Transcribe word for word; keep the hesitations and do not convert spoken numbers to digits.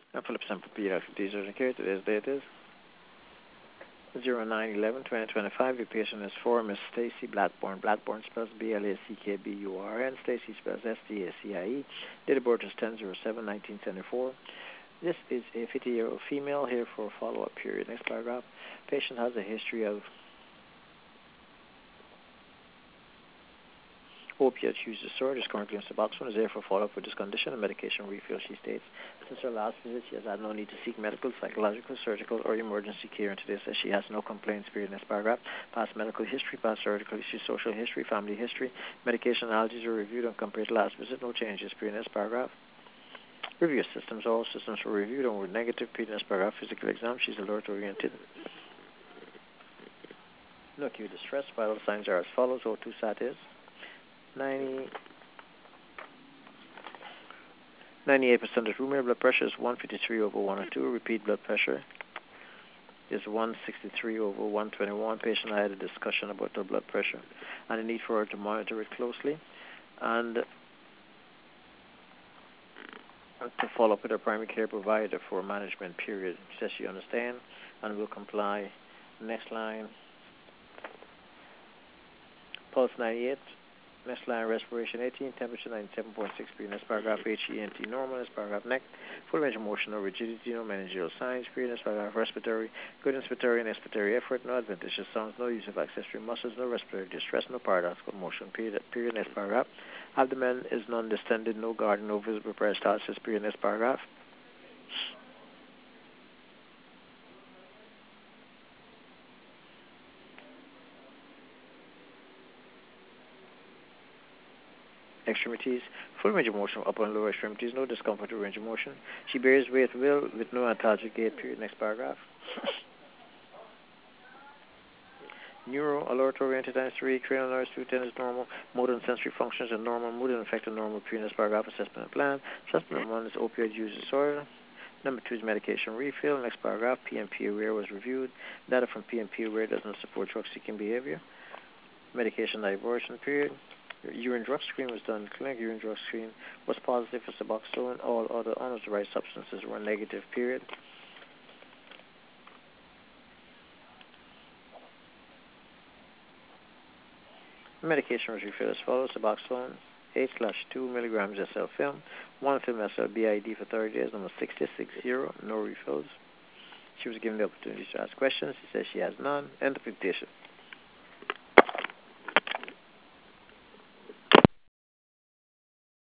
And Phillips and Pediatric Urgent Care. Today's date is zero nine eleven twenty twenty-five. Your patient is for Miss Stacy Blackburn. Blackburn spells B L A C K B U R N. Stacy spells S T A C I E. Date of birth is ten oh seven nineteen seventy-four. This is a fifty-year-old female here for a follow-up period. Next paragraph. Patient has a history of opiate use disorder. Is currently on Suboxone. Is here for follow-up with this condition. A medication refill, she states. Since her last visit, she has had no need to seek medical, psychological, surgical, or emergency care. And today says she has no complaints. Period. Next paragraph. Past medical history, past surgical history, social history, family history. Medication allergies are reviewed and compared to last visit. No changes. Period. Next paragraph. Review systems. All systems were reviewed and were negative. Period. Next paragraph. Physical exam. She's alert-oriented. No acute distress. Vital signs are as follows. O two sat is ninety, ninety-eight percent of room air. Blood pressure is one fifty-three over one oh two. Repeat blood pressure is one sixty-three over one twenty-one. Patient I had a discussion about her blood pressure and the need for her to monitor it closely and to follow up with her primary care provider for a management period. She says she understands and will comply. Next line. Pulse ninety-eight. Next line, respiration eighteen, temperature ninety-seven point six degrees. Next paragraph, H E N T normal. Next paragraph, neck, full range of motion, no rigidity, no meningeal signs. Period. Next paragraph, respiratory, good inspiratory and expiratory effort, no adventitious sounds, no use of accessory muscles, no respiratory distress, no paradoxical motion. Period. Period. Next paragraph, abdomen is non-distended, no guard, no visible peristalsis. Period. Next paragraph. Extremities, full range of motion, upper and lower extremities, no discomfort or range of motion. She bears weight well with no antalgic gait. Period. Next paragraph. Neuro, alert oriented times three, cranial nerves, two ten is normal, motor and sensory functions are normal, mood and affected normal. Period. Next paragraph. Assessment and plan. Assessment number one is opioid use disorder. Number two is medication refill. Next paragraph. P M P aware was reviewed. Data from P M P aware does not support drug seeking behavior. Medication diversion. Period. Urine drug screen was done. Clinic urine drug screen was positive for Suboxone. All other unauthorized substances were negative. Period. Medication was refilled as follows. Suboxone eight slash two milligrams S L film, one film S L B I D for thirty days, number sixty-six zero, no refills. She was given the opportunity to ask questions. She says she has none. End of dictation.